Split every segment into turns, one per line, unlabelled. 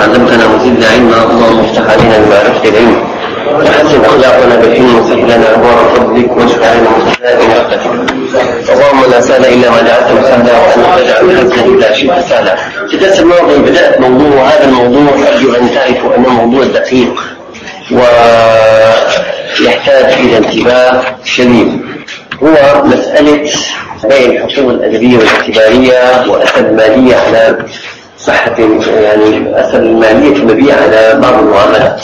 علمتنا وزدنا علما. اللهم افتح علينا بمعرفة العلم وحسن أخلاقنا بالعلم وسهل لنا أبواب فضلك واشف علينا من رحمتك. اللهم لا سهل إلا ما جعلته سهلا وأنت تجعل الحزن إلا شئت سهلا. في الدرس الماضي بدأت موضوع، وهذا الموضوع أرجو أن تعرفوا أنه موضوع دقيق ويحتاج إلى انتباه شديد. هو مسألة بيع الحقوق الأدبية والاعتبارية وأثر المالية على صحة، يعني أثر المالية المبيع على بعض المعاملات.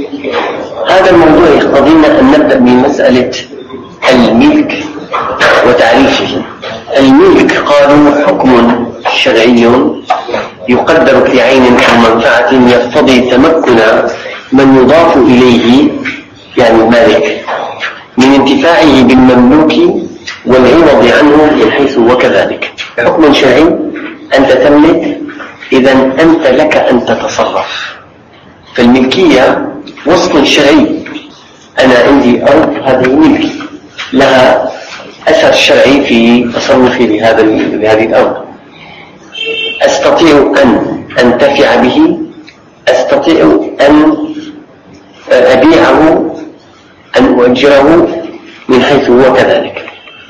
هذا الموضوع يقتضينا أن نبدأ بمسألة الملك وتعريفه. الملك قالوا حكم شرعي يقدر في عين أو منفعة يقتضي تمكن من يضاف إليه، يعني المالك، من انتفاعه بالمملوك والعوض عنه من حيث وكذلك. حكم شرعي أنت تملك، إذا أنت لك أن تتصرف. فالملكية وصف شرعي، أنا عندي أرض هذه ملكي، لها أثر شرعي في تصرفي بهذه الأرض. أستطيع أن أنتفع به، أستطيع أن أبيعه، أن أؤجره من حيث هو كذلك.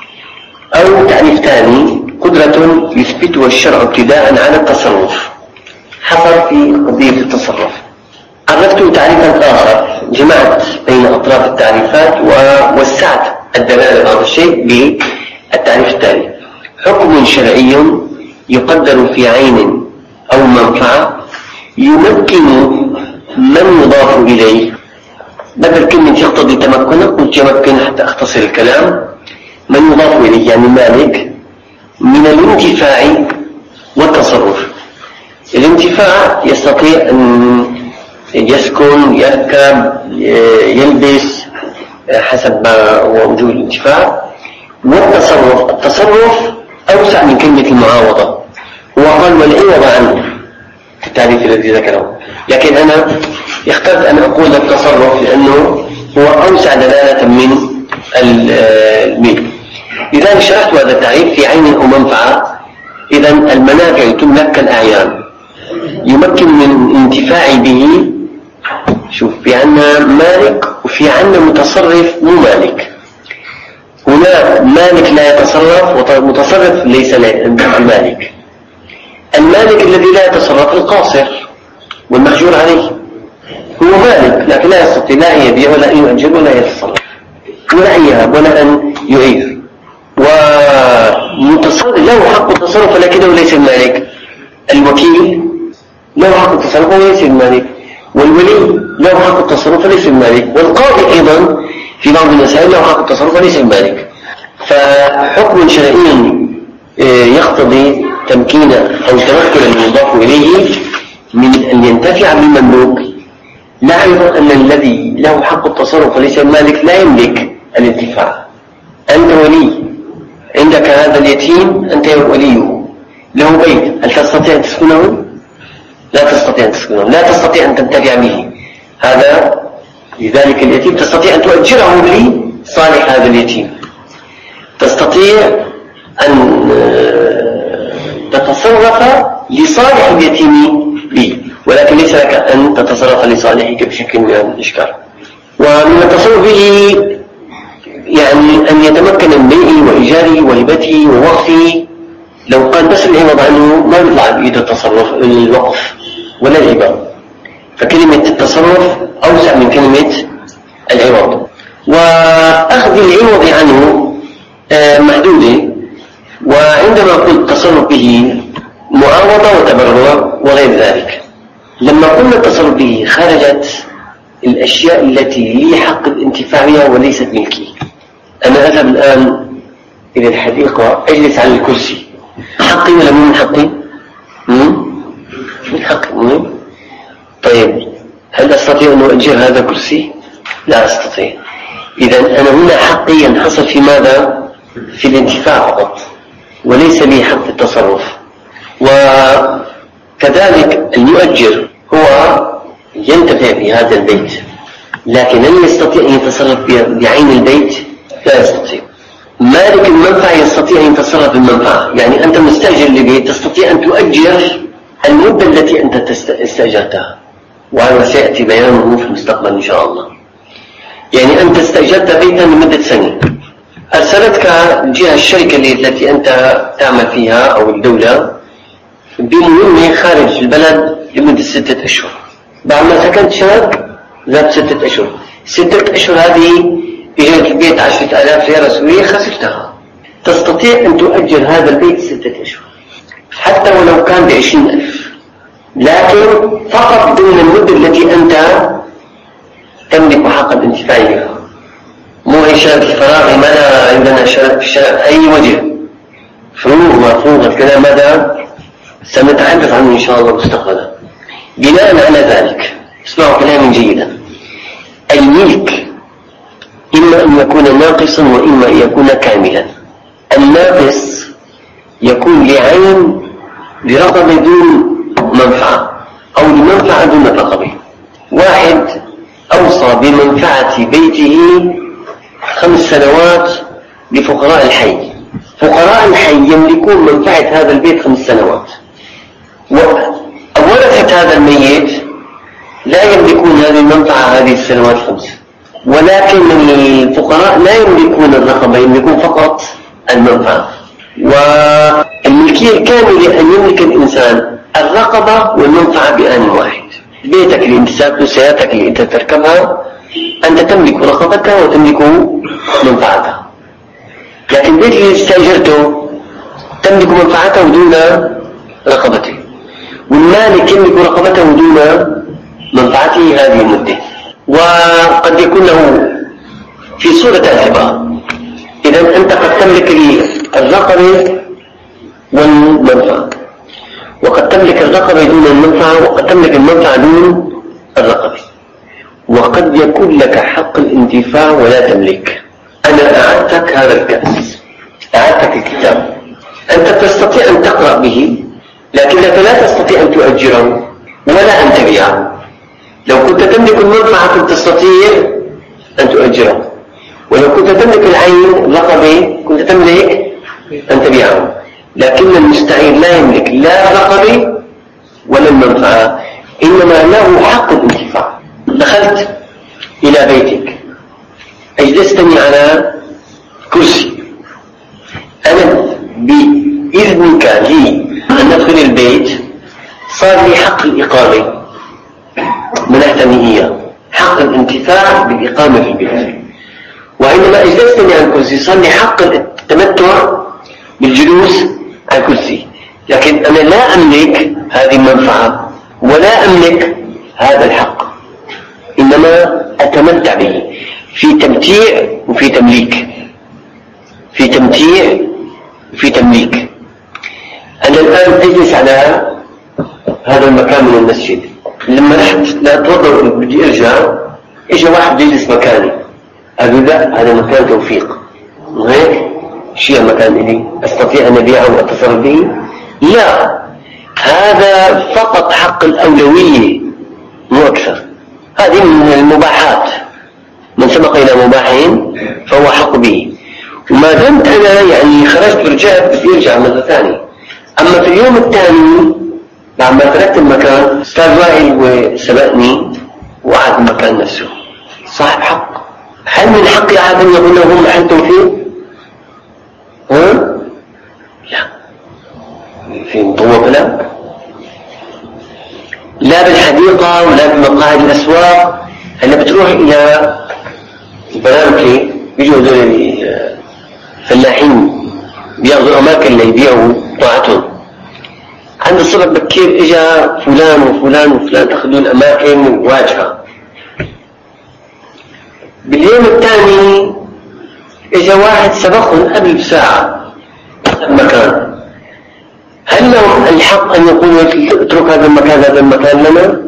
أو تعريف ثاني، قدرة يثبتها الشرع ابتداء على التصرف. حصل في قضية التصرف. عرفت تعريفا آخر، جمعت بين أطراف التعريفات ووسعت الدلالة على الشيء بالتعريف التالي: حكم شرعي يقدر في عين أو منفعة يمكن من يضاف إليه. بدل كلمة يقتضي تمكن قلت يمكن حتى أختصر الكلام. من يضاف إليه يعني مالك، من الانتفاع والتصرف. الانتفاع يستطيع أن يسكن، يركب، يلبس حسب ما هو وجود الانتفاع. والتصرف، التصرف أوسع من كلمة المعاوضة. هو قال والعوض عنه في التعريف الذي ذكره، لكن أنا اخترت أن أقول التصرف لأنه هو أوسع دلالة من الملك. إذا شرحت هذا التعريف في عين أو منفعة، إذا المنافع تملك كالأعيان، يمكن من انتفاع به. شوف، في عنا مالك وفي عنا متصرف مو مالك. هنا مالك لا يتصرف ومتصرف ليس المالك. المالك الذي لا يتصرف القاصر والمحجور عليه، هو مالك لكن لا يستطيع لا أن يبيع ولا أن يؤجر ولا يتصرف ولا أن يهب ولا أن يعير. ومتصرف له حق التصرف ولكنه ليس المالك. الوكيل له حق التصرف وليس المالك، والولي له حق التصرف وليس المالك، والقاضي أيضا في بعض المسائل له حق التصرف وليس المالك. فحكم شرعي يقتضي تمكين أو تمكن المضاف إليه من أن ينتفع بالمملوك. لاحظ أن الذي له حق التصرف وليس المالك لا يملك الانتفاع. أنت ولي، عندك هذا اليتيم، أنت وليه، له بيت، هل تستطيع أن تسكنه؟ لا تستطيع أن تسكنه، لا تستطيع أن تنتفع به. هذا لذلك اليتيم تستطيع أن تؤجره لصالح هذا اليتيم، تستطيع أن تتصرف لصالح اليتيم به، ولكن ليس لك أن تتصرف لصالحك بشكل من الإشكال. ومن التصرف به يعني أن يتمكن من بيعه وإيجاره وهبته ووقفه. لو قال بس العوض عنه ما يطلع بإيد التصرف الوقف ولا الهبة، فكلمة التصرف أوسع من كلمة العوض. وأخذ العوض عنه محدودة. وعندما قلت تصرف به معاوضة وتبرع وغير ذلك، لما قلنا التصرف به خرجت الأشياء التي لي حق الانتفاع بها وليست ملكي. أنا أذهب الآن إلى الحديقة أجلس على الكرسي، حقي ولا مو من حقي؟ من حقي. طيب هل أستطيع أن أؤجر هذا الكرسي؟ لا أستطيع. إذا أنا هنا حقي ينحصر في ماذا؟ في الانتفاع فقط، وليس لي حق التصرف. وكذلك المؤجر هو ينتفع بهذا البيت، لكن هل يستطيع أن يتصرف بعين البيت؟ لا يستطيع. مالك المنفعة يستطيع أن يتصرف بالمنفعة، يعني أنت مستأجر لبيت تستطيع أن تؤجر المدة التي أنت استأجرتها، وهذا سيأتي بيانه في المستقبل إن شاء الله. يعني أنت استأجرت بيتا لمدة سنة، أرسلتك جهة الشركة التي أنت تعمل فيها أو الدولة بمهمة خارج البلد لمدة 6 أشهر. بعد ما سكنت شهر ذات 6 أشهر، 6 أشهر هذه إجارة البيت 10,000 ليرة سورية خسرتها. تستطيع أن تؤجر هذا البيت 6 أشهر حتى ولو كان ب20,000، لكن فقط ضمن المدة التي أنت تملك حق الانتفاع بها. مو هي شهادة الفراغ، ما لا عندنا أي وجه فروغ مفروغ كذا، ماذا سنتحدث عنه إن شاء الله مستقبلا. بناء على ذلك اسمعوا كلامي جيدا، الملك إما أن يكون ناقصا وإما أن يكون كاملا. الناقص يكون لعين لرغبة دون منفعة أو لمنفعة دون رغبة. واحد أوصى بمنفعة بيته 5 سنوات لفقراء الحي، فقراء الحي يملكون منفعة هذا البيت 5 سنوات، وورثة هذا الميت لا يملكون هذه المنفعة هذه السنوات 5، ولكن الفقراء لا يملكون الرقبة، يملكون فقط المنفعة. والملكية الكاملة أن يملك الإنسان الرقبة والمنفعة بآن واحد. بيتك اللي انت ساكنه، سيارتك اللي انت تركبها، أنت تملك رقبتها وتملك منفعتها. لكن البيت اللي استأجرته تملك منفعته ودون رقبته، والمالك يملك رقبته ودون منفعته هذه المدة. وقد يكون له في صورة الهبة. إذا أنت قد تملك الرقبة والمنفعة، وقد تملك الرقبة دون المنفعة، وقد تملك المنفعة دون الرقبة، وقد يكون لك حق الانتفاع ولا تملك. أنا أعدتك هذا الكأس، أعدتك الكتاب، أنت تستطيع أن تقرأ به، لكنك لا تستطيع أن تؤجره ولا أن تبيعه. لو كنت تملك المنفعة كنت تستطيع أن تؤجره، ولو كنت تملك العين الرقبة كنت تملك أن تبيعه. لكن المستعير لا يملك لا الرقبة ولا المنفعة، إنما له حق الانتفاع. دخلت إلى بيتك، أجلستني على كرسي، أنا بإذنك لي أن أدخل البيت صار لي حق الإقامة، منحتني إياه حق الانتفاع بالإقامة في البيت. وعندما أجلستني على الكرسي صار لي حق التمتع بالجلوس على الكرسي، لكن أنا لا أملك هذه المنفعة ولا أملك هذا الحق، إنما أتمتع به في تمتيع وفي تمليك، في تمتيع وفي تمليك. أنا الآن أجلس على هذا المكان من المسجد، لما رحت لا أتوضأ بدي أرجع، إجا واحد يجلس مكاني، أقول لا هذا مكان توفيق، وهيك شيء مكان إلي أستطيع أن أبيعه وأتصرف به؟ لا، هذا فقط حق الأولوية مو أكثر. هذه من المباحات، من سبق إلى مباحين فهو حق به. وما دمت أنا يعني خرجت ورجعت بدي أرجع مرة ثانية. أما في اليوم الثاني بعد ما تركت المكان أستاذ وائل وسبقني وقعد المكان نفسه، صاحب حق. هل من حقي أحد أن يقول له هم محل توفيق؟ لا، في مطوع كلام، لا بالحديقة ولا بمقاعد الأسواق. هلا بتروح إلى البرامكي بيجوا هذول فلاحين بياخذوا أماكن ليبيعوا طاعتهم. عند الصبح بكير إجا فلان وفلان وفلان أخذوا الأماكن واجهة. باليوم الثاني إجا واحد سبقهم قبل بساعة المكان. هل له الحق أن يقول اترك هذا المكان، هذا المكان لنا؟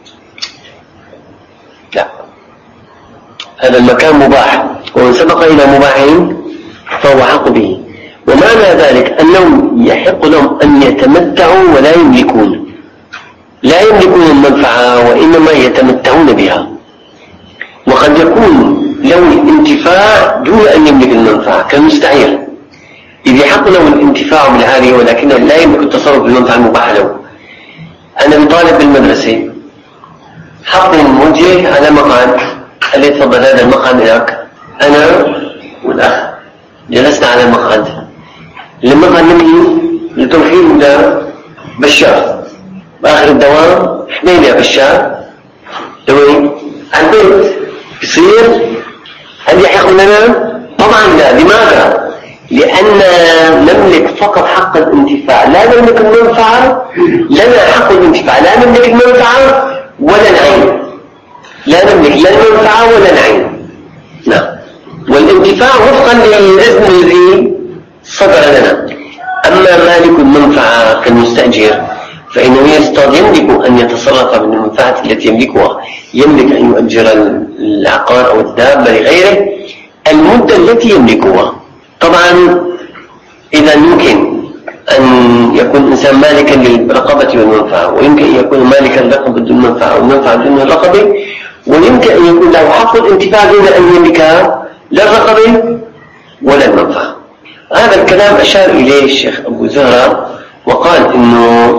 لا، هذا المكان مباح، ومن سبق إلى مباحين فهو حق به. ومعنى ذلك أنهم يحق لهم أن يتمتعوا ولا يملكون، لا يملكون المنفعة وإنما يتمتعون بها. وقد يكون له الانتفاع دون أن يملك المنفعة كالمستعير، إذ يحق له الانتفاع بالعارية ولكنه لا يملك التصرف بالمنفعة المباحة له. أنا بطالب بالمدرسة، حطني موجه على مقعد، قال لي تفضل هذا المقعد لك. أنا والأخ جلسنا على المقعد، المقعد مني لتوحيد ده بشار، بآخر الدوام حميني يا بشار لوين؟ على البيت. بصير هل يحق لنا؟ طبعا لا. لماذا؟ لأننا نملك فقط حق الانتفاع، لا نملك المنفعة. لنا حق الانتفاع، لا نملك المنفعة ولا العين، لا نملك لا المنفعة ولا العين. نعم. والانتفاع وفقا للإذن الذي صدر لنا. أما مالك المنفعة كالمستأجر فإنه يملك أن يتصرف من المنفعة التي يملكها، يملك أن يؤجر العقار أو الدابة لغيره المدة التي يملكها. طبعا إذا يمكن أن يكون الإنسان مالكا للرقبة والمنفعة، ويمكن أن يكون مالكا للرقبة بدون المنفعة والمنفعة بدون الرقبة، ويمكن أن يكون له حق الانتفاع دون أن يملك لا الرقبة ولا المنفعة. هذا الكلام أشار إليه الشيخ أبو زهرة وقال إنه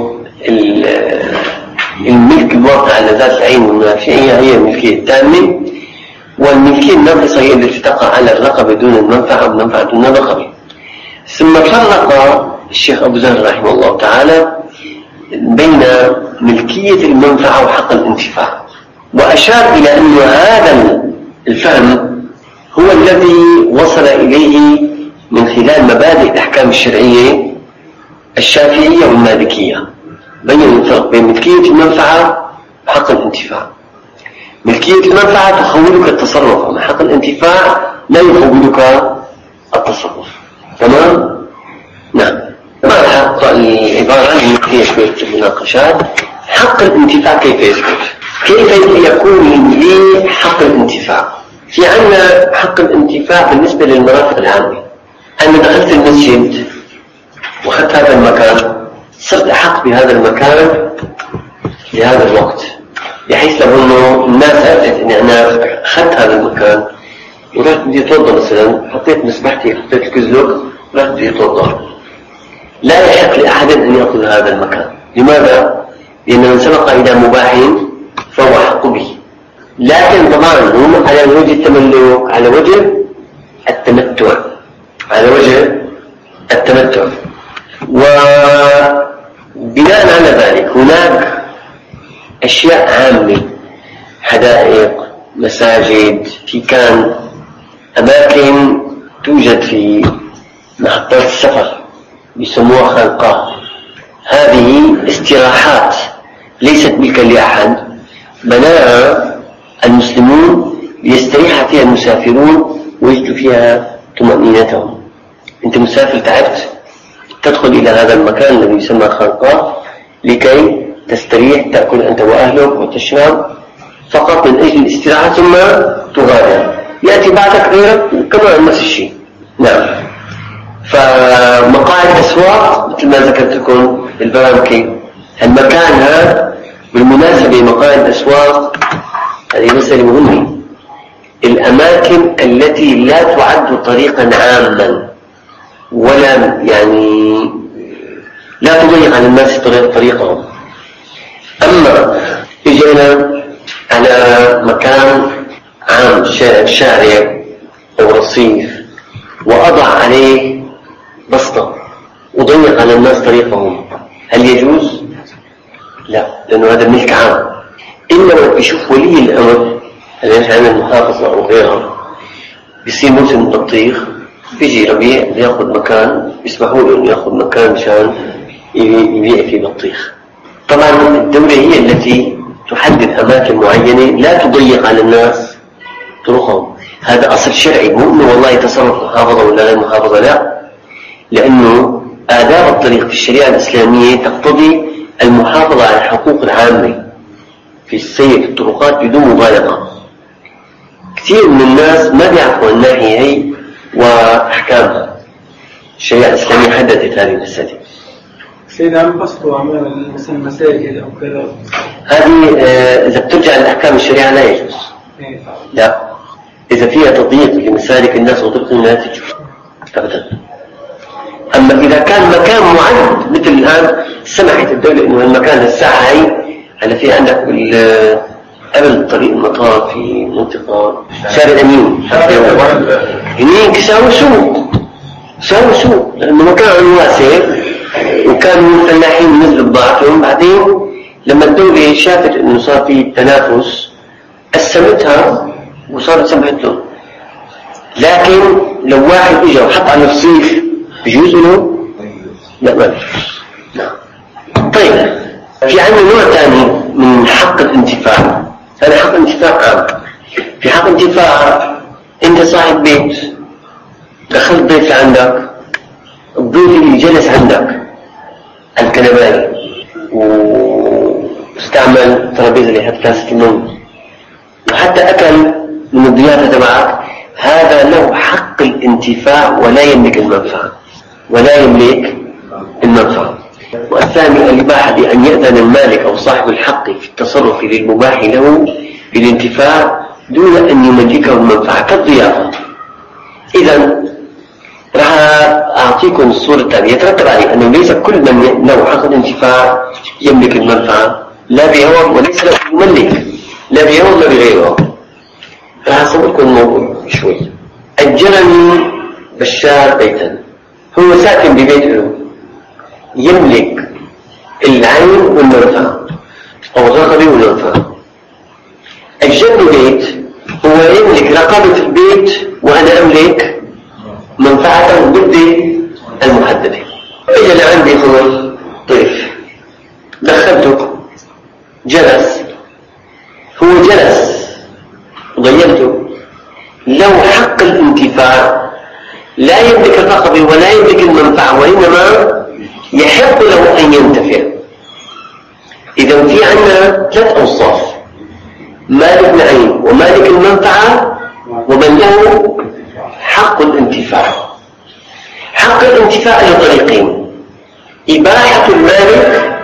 الملك الواقع على ذات العين والمنافعية هي الملكية التامة، والملكية الناقصة هي التي تقع على الرقبة دون المنفعة والمنفعة دون الرقبة. ثم فرق الشيخ أبو زهر رحمه الله تعالى بين ملكية المنفعة وحق الانتفاع، وأشار إلى أن هذا الفهم هو الذي وصل إليه من خلال مبادئ الأحكام الشرعية الشافعية والمالكية. بين الفرق بين ملكية المنفعة وحق الانتفاع. ملكية المنفعة تخولك التصرف، أما حق الانتفاع لا يخولك التصرف. تمام؟ نعم. ما العبارة عن الملكية في المناقشات. حق الانتفاع كيف يثبت؟ كيف يكون لي حق الانتفاع؟ في عنا حق الانتفاع بالنسبة للمرافق العامة. أنا دخلت المسجد وأخذت هذا المكان، صرت أحق بهذا المكان لهذا الوقت، بحيث لو أنه الناس عرفت أني أنا أخذت هذا المكان ورحت بدي أتوضأ مثلا، حطيت مسبحتي، حطيت الكزلق، رحت بدي أتوضأ، لا يحق لأحد أن يأخذ هذا المكان. لماذا؟ لأن من سبق إلى مباح فهو حق به. لكن طبعا هم على وجه التملك، على وجه التمتع، على وجه التمتع. وبناء على ذلك هناك أشياء عامة، حدائق، مساجد، في كان أماكن توجد في محطات السفر يسموها خانقاه. هذه استراحات ليست ملكا لأحد، بناها المسلمون ليستريح فيها المسافرون ويجدوا فيها طمأنينتهم. أنت مسافر تعبت، تدخل إلى هذا المكان الذي يسمى خانقاه لكي تستريح، تأكل أنت وأهلك وتشرب فقط من أجل الاستراحة، ثم تغادر، يأتي بعدك غيرك كما نفس الشيء. نعم. فمقاعد أسواق مثل ما ذكرت لكم البرامكي، المكان هذا بالمناسبة مقاعد أسواق هذه مسألة مهمة. الأماكن التي لا تعد طريقا عاما ولا يعني لا تضيق على الناس طريقهم. أما إجينا على مكان عام، شارع أو رصيف، وأضع عليه بسطة وضيق على الناس طريقهم، هل يجوز؟ لا، لأنه هذا ملك عام. إنما بيشوف ولي الأمر اللي عن المحافظة أو غيرها بيصير موسم البطيخ، بيجي ربيع بياخذ مكان، يسمحوا له إنه ياخذ مكان مشان يبيع فيه بطيخ. طبعا الدولة هي التي تحدد أماكن معينة لا تضيق على الناس طرقهم. هذا أصل شرعي، مو إنه والله يتصرف محافظة ولا غير محافظة، لا، لأنه آداب الطريق في الشريعة الإسلامية تقتضي المحافظة على الحقوق العامة في السير في الطرقات بدون مبالغة. كثير من الناس ما بيعرفوا الناحية هي وأحكامها. الشريعة الإسلامية حددت هذه المسألة.
سيدنا عم قصدوا عمل مثلا مساجد أو كذا، هذه
إذا بترجع لأحكام الشريعة لا يجوز. لا، إذا فيها تضييق لمسالك الناس وطرقهم لا تجوز أبدا. أما إذا كان مكان معد مثل الآن سمحت الدولة إنه المكان الساعة هلا في عندك قبل طريق المطار في منطقة شارع أمين هنيك ساووا سوق لأنه مكان واسع وكانوا الفلاحين نزلوا بضاعتهم. بعدين لما الدولة شافت إنه صار في تنافس قسمتها وصارت سمحت لهم. لكن لو واحد اجى وحط على الرصيف بجوز له؟ لا ما بجوز. طيب في عندنا نوع ثاني من حق الانتفاع. هذا حق انتفاع عام. في حق انتفاع انت صاحب بيت دخلت بيت لعندك الضيف اللي جلس عندك الكنباية واستعمل ترابيزة اللي حط كاسة النوم وحتى أكل من الضيافة تبعك، هذا له حق الانتفاع ولا يملك المنفعة. والثاني الإباحة بأن يأذن المالك أو صاحب الحق في التصرف للمباح له بالانتفاع دون أن يملكه المنفعة كالضيافة. إذا راح أعطيكم الصورة الثانية. يترتب عليه أنه ليس كل من له حق الانتفاع يملك المنفعة لا بعوض وليس له يملك لا بعوض لا بغيره. راح أصور لكم الموضوع شوي. أجرني بشار بيتا، هو ساكن ببيته يملك العين والمنفعة أو الرغبة والمنفعة. أجرني بيت هو يملك رقابة البيت وأنا أملك منفعته المدة المحددة. إجا لعندي هو ضيف دخلته جلس، هو جلس وضيفته له حق الانتفاع لا يملك الرقبة ولا يملك المنفعة وإنما يحق له أن ينتفع. إذا في عندنا 3 أوصاف: مالك العين ومالك المنفعة ومن له حق الانتفاع. حق الانتفاع له طريقين: إباحة المالك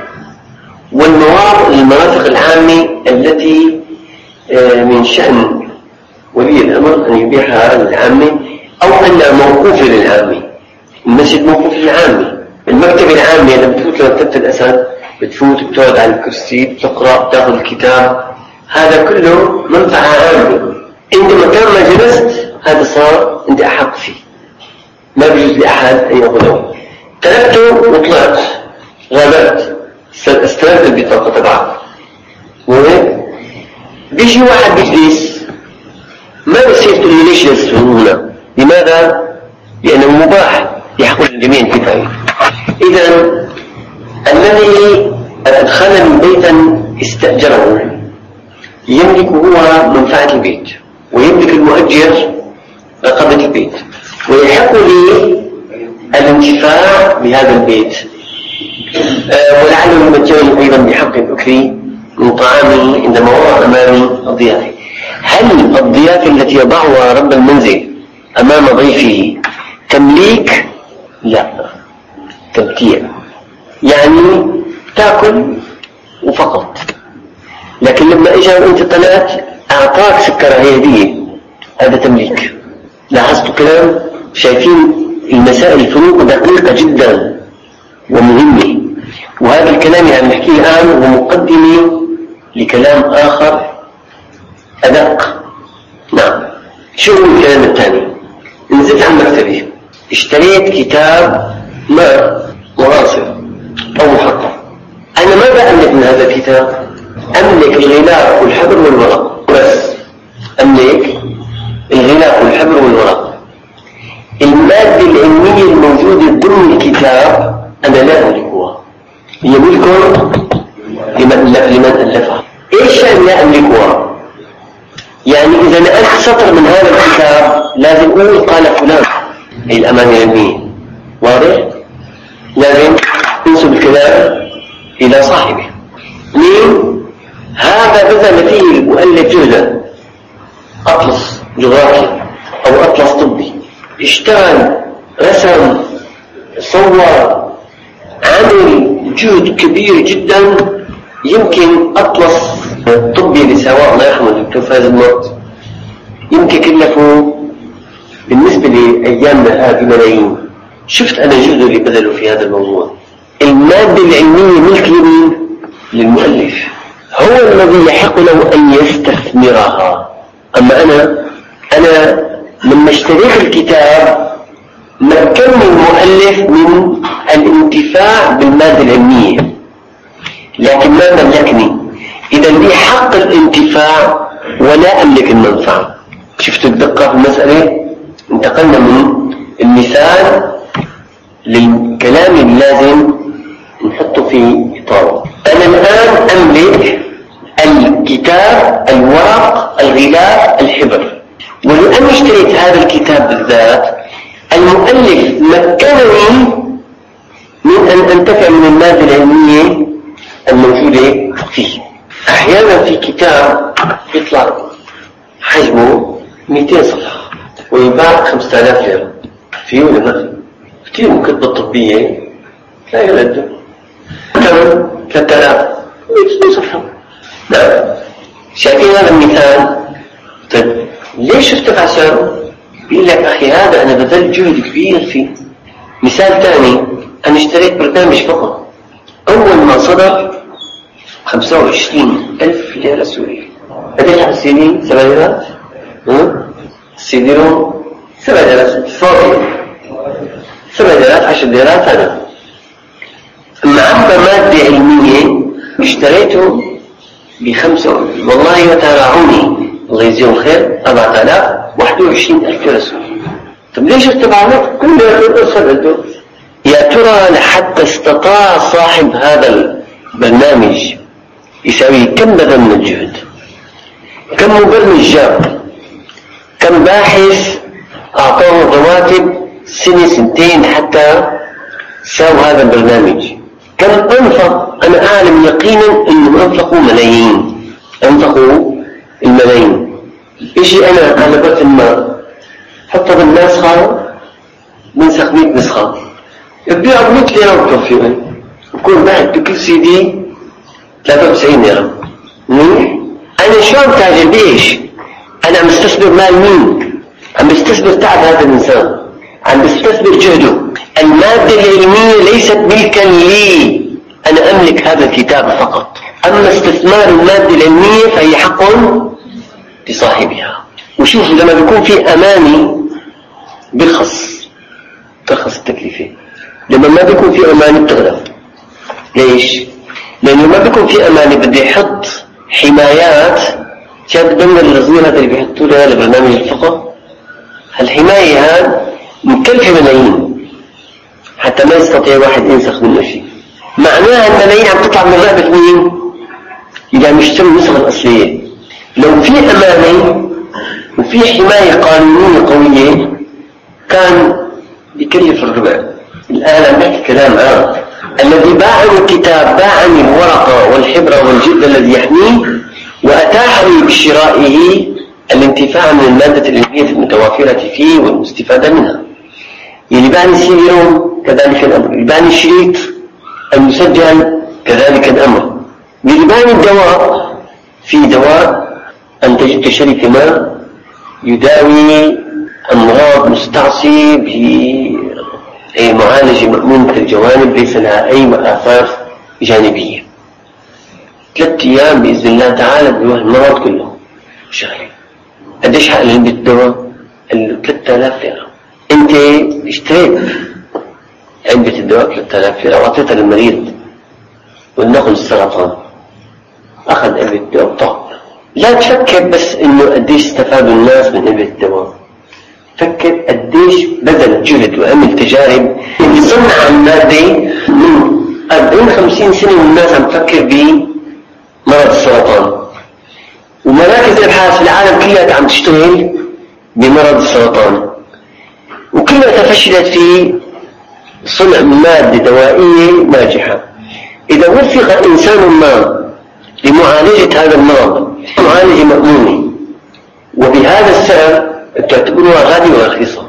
والمرافق العامة التي من شأن ولي الأمر أن يبيحها للعامة أو أنها موقوفة للعامة. المسجد موقوف للعامة، المكتبة العامة لما تفوت لمكتبة الأسد بتفوت بتقعد على الكرسي بتقرأ بتاخذ الكتاب، هذا كله منفعة عامة. أنت مكان ما جلست هذا صار أنت أحق فيه، ما بيجوز لأحد أن يأخذه. تركته وطلعت غابت استلمت البطاقة تبعك وهيك بيجي واحد بيجلس ما بصير تقول لي ليش جلست هنا؟ لماذا؟ لأنه مباح يحق الجميع انتفاعه. إذا الذي أدخلني بيتا استأجره يملك هو منفعة البيت ويملك المؤجر رقبة البيت ويحق لي الانتفاع بهذا البيت، ولعله يمتعني أيضا بحق أكري من طعامي عندما وضع أمامي الضيافة. هل الضيافة التي يضعها رب المنزل أمام ضيفه تمليك؟ لا، تمتيع، يعني تأكل وفقط. لكن لما إجا وأنت طلعت أعطاك سكرة هدية، هذا تمليك. لاحظتوا كلام؟ شايفين المسائل الفروق دقيقة جدا ومهمة، وهذا الكلام يعني نحكيه الآن هو مقدمة لكلام آخر أدق. نعم. شو هو الكلام الثاني؟ نزلت عن مكتبي اشتريت كتاب ما معاصر أو محقق، أنا ماذا أملك من هذا الكتاب؟ أملك الغلاف والحبر والورق بس، أملك الغلاف والحبر والورق. المادة العلمية الموجودة ضمن الكتاب أنا لا أملكها، هي ملك لمن ألفها. إيش أن لا أملكها؟ يعني إذا نقلت سطر من هذا الكتاب لازم أقول قال فلان، هي الأمانة العلمية، واضح؟ لازم تنسب الكلام إلى صاحبه. مين؟ هذا بذل فيه المؤلف جهدا، أطلس جغرافيا أو أطلس طبي، اشتغل، رسم، صور، عمل جهد كبير جدا. يمكن أطلس طبي لسواء الله يرحمه الدكتور فايز المرت يمكن كلفه بالنسبة لأيامنا هذه ملايين. شفت أنا جهده اللي بذله في هذا الموضوع. المادة العلمية ملك لمين؟ للمؤلف، هو الذي يحق له أن يستثمرها. أما أنا لما اشتريت الكتاب مكنني المؤلف من الانتفاع بالمادة العلمية، لكن ما ملكني. إذا لي حق الانتفاع ولا أملك المنفعة. شفت الدقة في المسألة؟ انتقلنا من المثال للكلام اللازم نحطه في إطاره. أنا الآن أملك الكتاب، الورق، الغلاف، الحبر، ولأن اشتريت هذا الكتاب بالذات المؤلف مكنني من أن أنتفع من المادة العلمية الموجودة فيه. أحيانا في كتاب يطلع حجمه 200 صفحة ويباع 5000 ليرة، فيه ولا ما فيه؟ كتير مكتبة طبية لا يلده كم 3000 صفحة. نعم، شايفين هذا المثال؟ طيب ليش ارتفع سعره؟ بيقول لك أخي هذا أنا بذلت جهد كبير فيه. مثال ثاني، أنا اشتريت برنامج فقط، أول ما صدر 25,000 ليرة سورية. قديش على السي دي؟ 7 ليرات؟ السي دي روم 7 ليرات فاضي، 7 ليرات 10 ليرات. أنا أما عبى مادة علمية اشتريته ب5 والله وتراعوني الله يجزيهم خير 4021,000 ليرة سورية. طب ليش ارتفعت؟ كل يوم يا ترى لحتى استطاع صاحب هذا البرنامج يساوي كم بذل من الجهد، كم مبرمج جاب، كم باحث أعطاه رواتب 1 2 حتى ساوي هذا البرنامج، كم أنفق. أنا أعلم يقينا أنهم أنفقوا ملايين، أنفقوا الملايين. إشي أنا على بطن ما حطه بالنسخة ننسخ 100 نسخة يبيع 100 ليرة وكفي، يكون بعد بكل سي دي 93 ليرة. أنا شو عم تاجر بإيش؟ أنا عم بستثمر مال مين؟ عم بستثمر تعب هذا الإنسان، عم بستثمر جهده. المادة العلمية ليست ملكا لي، أنا أملك هذا الكتاب فقط. أما استثمار المادة العلمية فهي حق لصاحبها. وشوفوا لما بيكون في أماني ترخص التكلفة، لما ما بيكون في أماني بتغلى. ليش؟ لأنه ما بيكون في أماني بدي يحط حمايات. شايف الدمر الصغيرة اللي بيحطوا لها لبرنامج الفقه، هالحماية هذا مكلفة ملايين حتى ما يستطيع واحد ينسخ منه شيء. معناها الملايين عم تطلع من رقبة مين؟ إذا مشتري النسخة الأصلية. لو في أمانة وفي حماية قانونية قوية كان يكلف الربع. الآن عم نحكي كلام عام. الذي باعني الكتاب باعني الورقة والحبرة والجلد الذي يحميه، وأتاح لي بشرائه الانتفاع من المادة العلمية المتوافرة فيه والاستفادة منها. يعني باعني سي دي روم كذلك الأمر، باعني الشريط المسجل كذلك الأمر. باعني الدواء، في دواء أنتجت شركة ما يداوي أمراض مستعصي بمعالجة مأمونة الجوانب ليس لها أي آثار جانبية. 3 أيام بإذن الله تعالى بيروح المرض كله شغلي. قديش حق علبة الدواء؟ 3000 ليرة. أنت اشتريت علبة الدواء 3000 ليرة وأعطيتها للمريض ولنقل السرطان، أخذ علبة الدواء طاق. لا تفكر بس إنه قديش استفادوا الناس من علبة الدواء، فكر قديش بذل جهد وعمل تجارب يصنع المادة من 40-50 سنة والناس عم تفكر بمرض السرطان، ومراكز الابحاث في العالم كلها عم تشتغل بمرض السرطان، وكلها فشلت في صنع مادة دوائية ناجحة. إذا وفق إنسان ما لمعالجة هذا المرض معالجة مأمونة وبهذا السعر تعتبرها غالية ولا رخيصة؟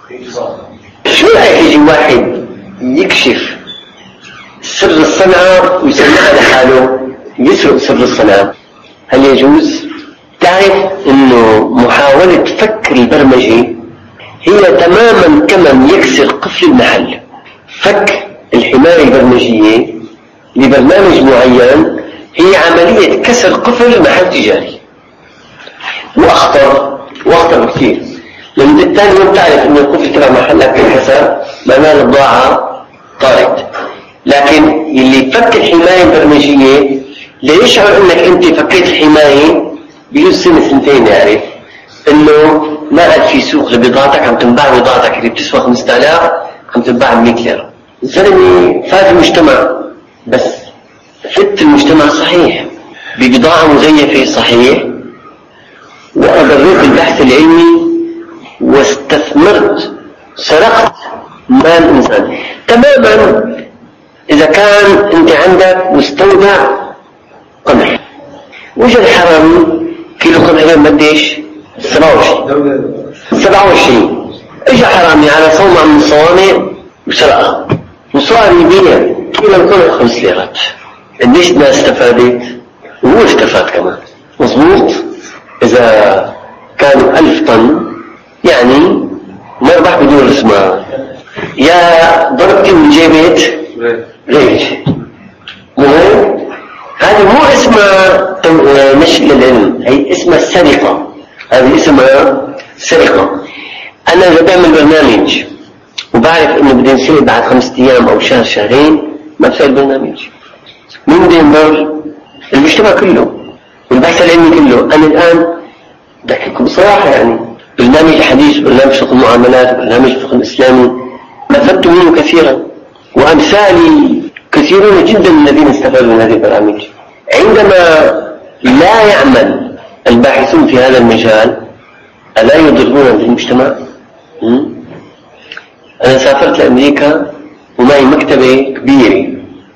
شو رأيك يجي واحد يكشف سر الصنعة ويسمعها لحاله يسرق سر الصنعة؟ هل يجوز؟ تعرف انه محاولة فك البرمجة هي تماما كمن يكسر قفل المحل. فك الحماية البرمجية لبرنامج معين هي عملية كسر قفل محل تجاري، وأخطر بكثير، لأن بالتالي ما بتعرف إنه القفل تبع محلك بالكسر معناه البضاعة طارت. لكن اللي فك الحماية البرمجية ليشعر إنك أنت فكيت الحماية بيجوز سنة سنتين، يعرف إنه ما عاد في سوق لبضاعتك، عم تنباع بضاعتك اللي بتسوى 5000 عم تنباع ب 100 ليرة. الزلمة فات المجتمع، بس فت المجتمع صحيح ببضاعة مزيفة صحيح، وأضريت البحث العلمي واستثمرت، سرقت مال إنسان تماما. إذا كان أنت عندك مستودع قمح، وجد حرامي كيلو قمح اليوم بديش 27 اجى حرامي على صومعة من الصوامع وسرقها، وصار يبيع كيلو القمح 5 ليرات. قديش الناس استفادت وهو استفاد كمان. مظبوط. إذا كانوا 1000 طن يعني ما ربح بدون رسمة. يا ضربتي وجيبت ريج، مهم. هذه مو اسمها نشر للعلم، هي اسمها السرقة. هذه اسمها سرقة. أنا إذا بعمل برنامج وبعرف إنه بدي نسرق بعد 5 أيام أو شهر شهرين، ما بصير برنامج. مين بده ينضر؟ المجتمع كله والبحث العلمي كله. أنا الآن بدي أحكي لكم بصراحة، يعني برنامج الحديث، برنامج فقه المعاملات، برنامج الفقه الإسلامي نفدت منه كثيرا، وأمثالي كثيرون جدا الذين استفادوا من هذه البرامج. عندما لا يعمل الباحثون في هذا المجال ألا يضرون المجتمع؟ أنا سافرت لأمريكا ومعي مكتبة كبيرة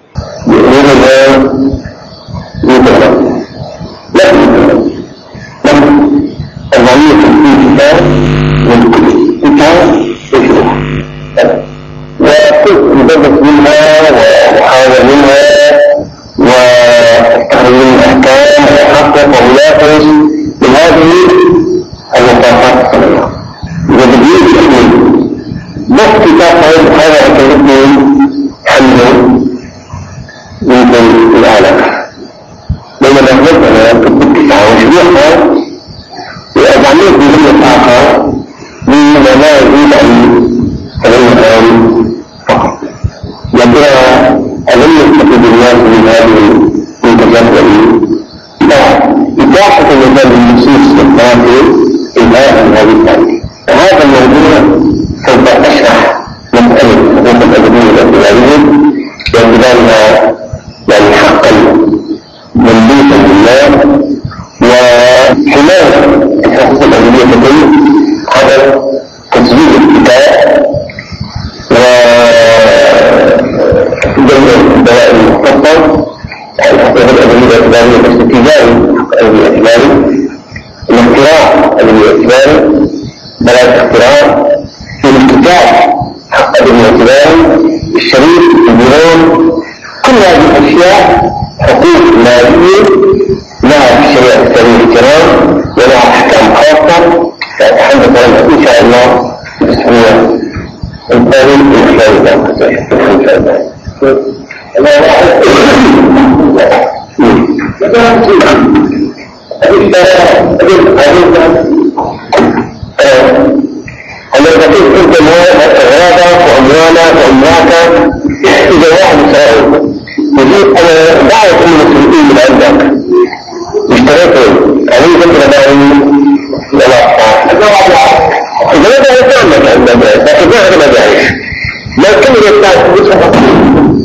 وكنت مدرس منها ومحاور منها واستخرج من الأحكام وأحقق وأناقش من هذه المصطلحات الصغيرة. وبديت اسمي بس كتاب هذا أكلمني حمله يمكن الآلة، لما دخلت أنا كنت 29 وأتعلمت بجملة آخر مما لا يزيد عن 70 عام فقط. لكنها ألم يستفيد الناس من هذه المنتجات إتاحة المجال للنصوص والتواصل إلهاء هذه التعليم. هذا الموضوع سوف أشرح مسألة حقوق الأدبية والاعتبارية باعتبارها يعني حقا مملوكا لله، وحماية الحقوق الأدبية تتم عبر تسجيل الكتاب وجمع الدوائر المختصة الحقوق الأدبية الاعتبارية باستتجاه الحق الأدبي الاعتباري، الاختراع الأدبي الاعتباري، بلاغ اختراع في الكتاب حق الأدبي الاعتباري، الشريط، الجنون، كل هذه الأشياء حقوق مالية لها في الشريعة الإسلامية احترام ولها أحكام خاصة سأتحدث عنها إن شاء الله في الأسبوع القادم من خلال إذا واحد سائل يقول أنا دعوة المسؤولين من عندك اشتريتهم أنا كنت بدأني إذا ما دعوة تعمل عندك لكن ما أنا ما دعوش ما كل يستعد